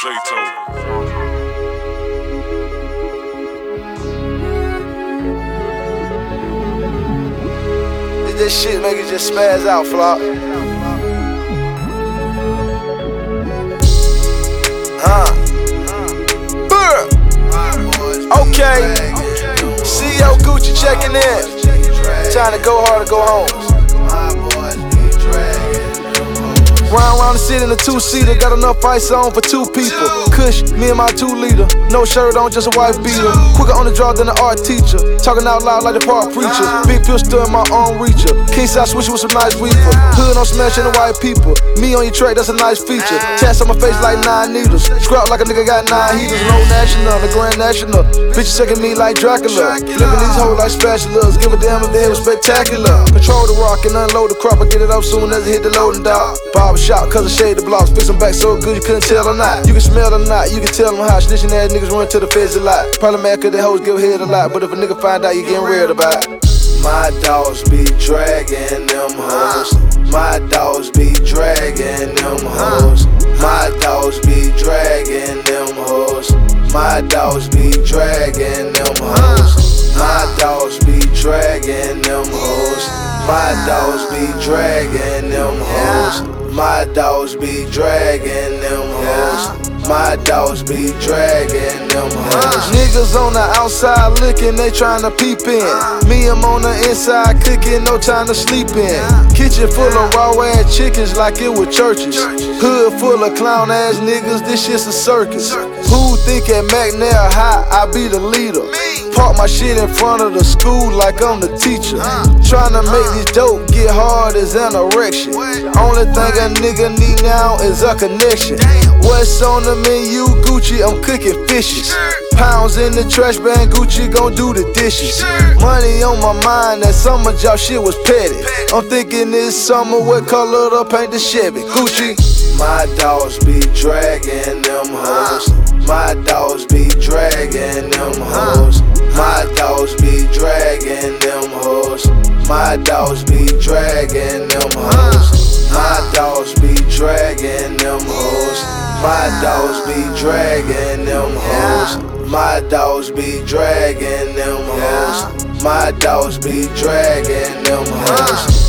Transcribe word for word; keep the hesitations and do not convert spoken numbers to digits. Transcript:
This shit make you just spaz out, Flop. Huh. Burr. Okay. C E O Gucci checking in. Trying to go hard or go home. Round round the city in a two-seater, got enough ice on for two people. Kush, me and my two-liter, no shirt on, just a wife beater. Quicker on the draw than an art teacher, talking out loud like the park preacher. Big pistol in my own reacher, king side switcher with some nice reefer. Hood on smashing the white people, me on your track, that's a nice feature. Tats on my face like nine needles, scrap like a nigga got nine heaters. Low national, the grand national, bitches sucking me like Dracula. Flipping these hoes like spatulas, give a damn if they was spectacular. Control the rock and unload the crop, I get it up soon as it hit the loading dock. Shot, cause I shade the blocks, fix them back so good you couldn't tell or not. You can smell or not, you can tell them how snitching ass niggas run to the feds a lot. Probably mad cause the hoes give head a lot, but if a nigga find out, you getting reared about. My dogs be dragging them hoes. My dogs be dragging them hoes. My dogs be dragging them hoes. My dogs be dragging them hoes. My dogs be dragging them hoes. My dogs be dragging them hoes. My dogs be dragging them hoes. My dogs be dragging them hoes. Niggas on the outside looking, they tryna peep in. Me, I'm on the inside cooking, no time to sleep in. Kitchen full of raw ass chickens like it was churches. Hood full of clown ass niggas, this shit's a circus. Who think at McNair High I be the leader? Park my shit in front of the school like I'm the teacher. Tryna make this dope get hard as an erection. Only thing a nigga need now is a connection. What's on the menu? Gucci, I'm cooking fishes. Pounds in the trash bag, Gucci gon' do the dishes. Money on my mind, that summer job shit was petty. I'm thinking this summer, what color to paint the Chevy? Gucci. My dogs be dragging them hoes. My dogs be dragging them hoes. My dogs be dragging them hoes. My dogs be dragging them hoes. My dogs be dragging them hoes. My dogs be dragging them hoes. My dogs be dragging them hoes. My dogs be dragging them hoes.